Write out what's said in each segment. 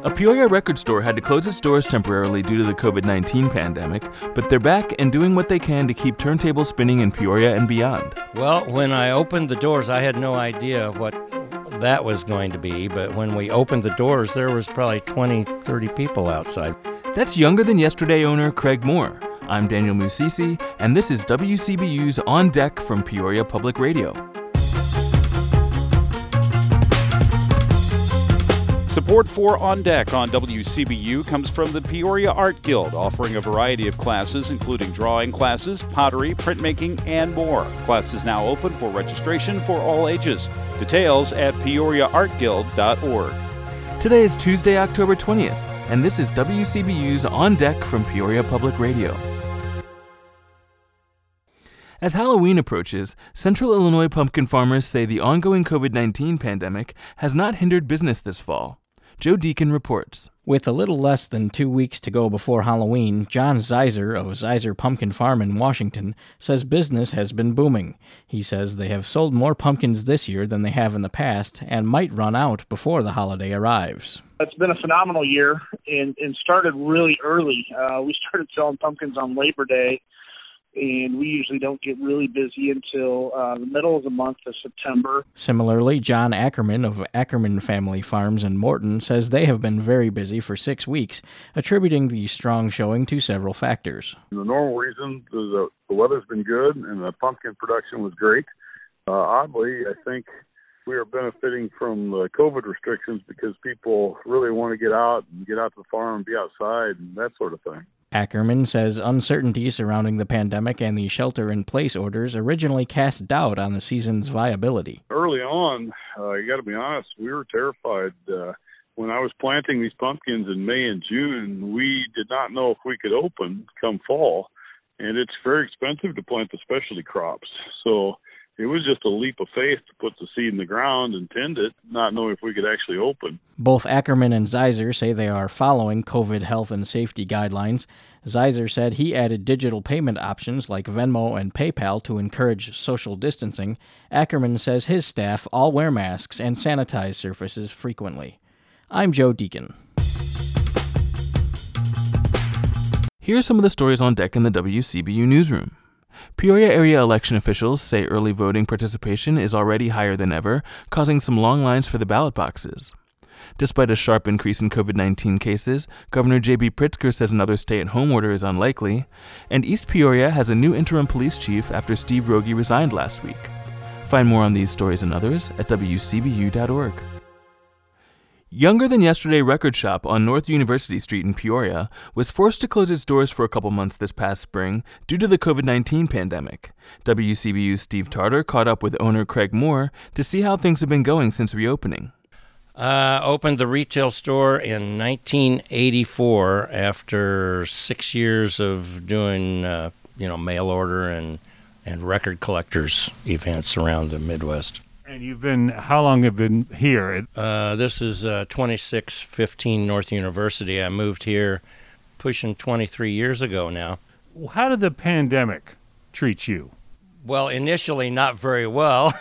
A Peoria record store had to close its doors temporarily due to the COVID-19 pandemic, but they're back and doing what they can to keep turntables spinning in Peoria and beyond. Well, when I opened the doors, I had no idea what that was going to be, but when we opened the doors, there was probably 20, 30 people outside. That's Younger Than Yesterday owner Craig Moore. I'm Daniel Musisi, and this is WCBU's On Deck from Peoria Public Radio. Support for On Deck on WCBU comes from the Peoria Art Guild, offering a variety of classes, including drawing classes, pottery, printmaking, and more. Classes now open for registration for all ages. Details at peoriaartguild.org. Today is Tuesday, October 20th, and this is WCBU's On Deck from Peoria Public Radio. As Halloween approaches, Central Illinois pumpkin farmers say the ongoing COVID-19 pandemic has not hindered business this fall. Joe Deacon reports. With a little less than 2 weeks to go before Halloween, John Zeiser of Zeiser Pumpkin Farm in Washington says business has been booming. He says they have sold more pumpkins this year than they have in the past and might run out before the holiday arrives. It's been a phenomenal year and started really early. We started selling pumpkins on Labor Day, and we usually don't get really busy until the middle of the month of September. Similarly, John Ackerman of Ackerman Family Farms in Morton says they have been very busy for 6 weeks, attributing the strong showing to several factors. The normal reason is the weather's been good and the pumpkin production was great. Oddly, I think we are benefiting from the COVID restrictions because people really want to get out to the farm and be outside and that sort of thing. Ackerman says uncertainty surrounding the pandemic and the shelter-in-place orders originally cast doubt on the season's viability. Early on, you got to be honest, we were terrified. When I was planting these pumpkins in May and June, we did not know if we could open come fall, and it's very expensive to plant the specialty crops. So it was just a leap of faith to put the seed in the ground and tend it, not knowing if we could actually open. Both Ackerman and Zeiser say they are following COVID health and safety guidelines. Zeiser said he added digital payment options like Venmo and PayPal to encourage social distancing. Ackerman says his staff all wear masks and sanitize surfaces frequently. I'm Joe Deacon. Here are some of the stories on deck in the WCBU newsroom. Peoria area election officials say early voting participation is already higher than ever, causing some long lines for the ballot boxes. Despite a sharp increase in COVID-19 cases, Governor J.B. Pritzker says another stay-at-home order is unlikely, and East Peoria has a new interim police chief after Steve Rogie resigned last week. Find more on these stories and others at WCBU.org. Younger Than Yesterday Record Shop on North University Street in Peoria was forced to close its doors for a couple months this past spring due to the COVID-19 pandemic. WCBU's Steve Tarter caught up with owner Craig Moore to see how things have been going since reopening. Opened the retail store in 1984 after 6 years of doing, mail order and record collectors events around the Midwest. And how long have you been here? This is 2615 North University. I moved here pushing 23 years ago now. How did the pandemic treat you? Well, initially not very well.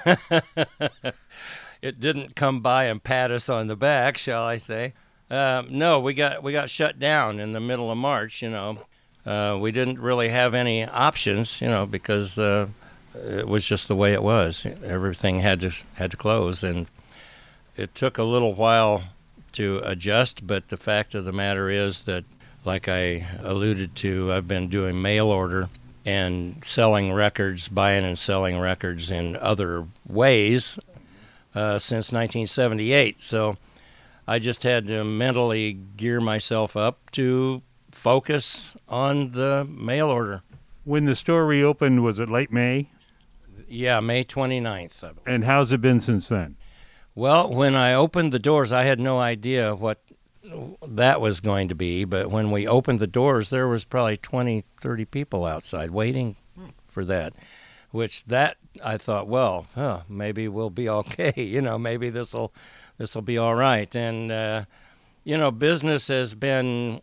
It didn't come by and pat us on the back, shall I say. No, we got shut down in the middle of March, We didn't really have any options, because it was just the way it was. Everything had to close, and it took a little while to adjust, but the fact of the matter is that, like I alluded to, I've been doing mail order and selling records, buying and selling records in other ways since 1978. So I just had to mentally gear myself up to focus on the mail order. When the store reopened, was it late May? Yeah, May 29th. And how's it been since then? Well, when I opened the doors, I had no idea what that was going to be, but when we opened the doors, there was probably 20, 30 people outside waiting for that, which I thought, well, maybe we'll be okay, maybe this'll be all right. And, business has been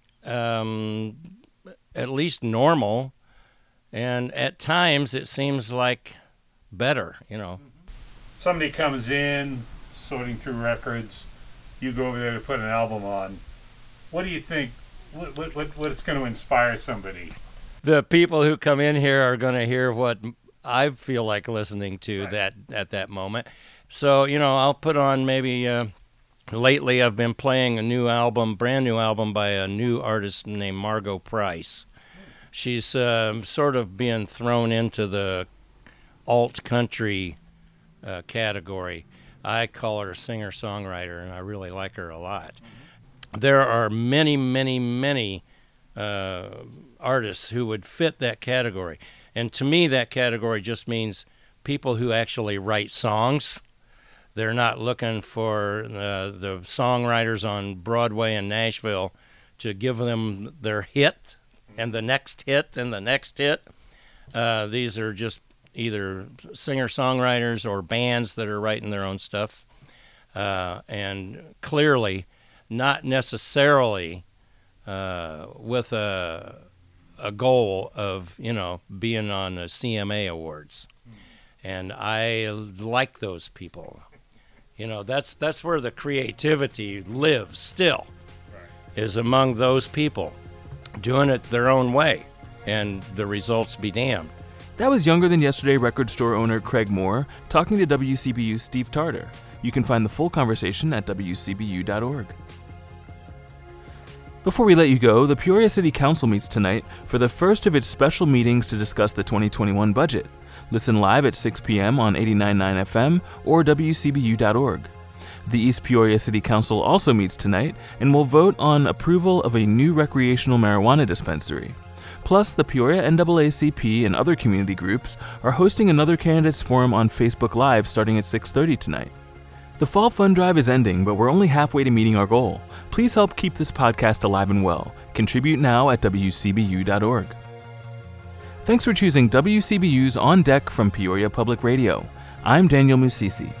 at least normal, and at times it seems like better, Somebody comes in, sorting through records, you go over there to put an album on. What do you think? What it's going to inspire somebody? The people who come in here are going to hear what I feel like listening to that at that moment. So, I'll put on maybe, lately I've been playing a brand new album by a new artist named Margot Price. She's sort of being thrown into the alt country category. I call her a singer-songwriter, and I really like her a lot. There are many, many, many artists who would fit that category. And to me, that category just means people who actually write songs. They're not looking for the songwriters on Broadway and Nashville to give them their hit and the next hit and the next hit. These are just either singer-songwriters or bands that are writing their own stuff. And clearly, not necessarily with a goal of, being on the CMA Awards. And I like those people. That's where the creativity lives still, is among those people, doing it their own way, and the results be damned. That was Younger Than Yesterday record store owner Craig Moore talking to WCBU's Steve Tarter. You can find the full conversation at wcbu.org. Before we let you go, the Peoria City Council meets tonight for the first of its special meetings to discuss the 2021 budget. Listen live at 6 p.m. on 89.9 FM or wcbu.org. The East Peoria City Council also meets tonight and will vote on approval of a new recreational marijuana dispensary. Plus, the Peoria NAACP and other community groups are hosting another candidates forum on Facebook Live starting at 6:30 tonight. The Fall Fund Drive is ending, but we're only halfway to meeting our goal. Please help keep this podcast alive and well. Contribute now at wcbu.org. Thanks for choosing WCBU's On Deck from Peoria Public Radio. I'm Daniel Musisi.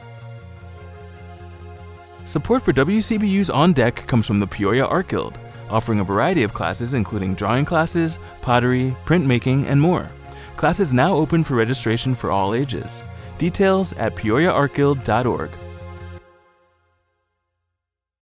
Support for WCBU's On Deck comes from the Peoria Art Guild, offering a variety of classes including drawing classes, pottery, printmaking, and more. Classes now open for registration for all ages. Details at peoriaartguild.org.